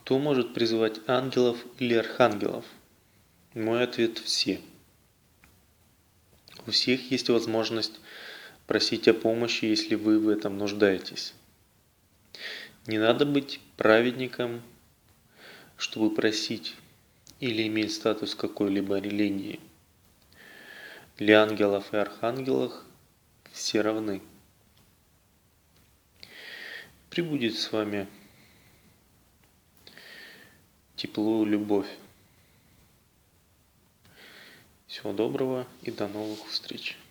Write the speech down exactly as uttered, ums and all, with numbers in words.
Кто может призывать ангелов или архангелов? Мой ответ – все. У всех есть возможность просить о помощи, если вы в этом нуждаетесь. Не надо быть праведником, чтобы просить или иметь статус какой-либо религии. Для ангелов и архангелов все равны. Пребудет с вами тепло, любовь. Всего доброго и до новых встреч.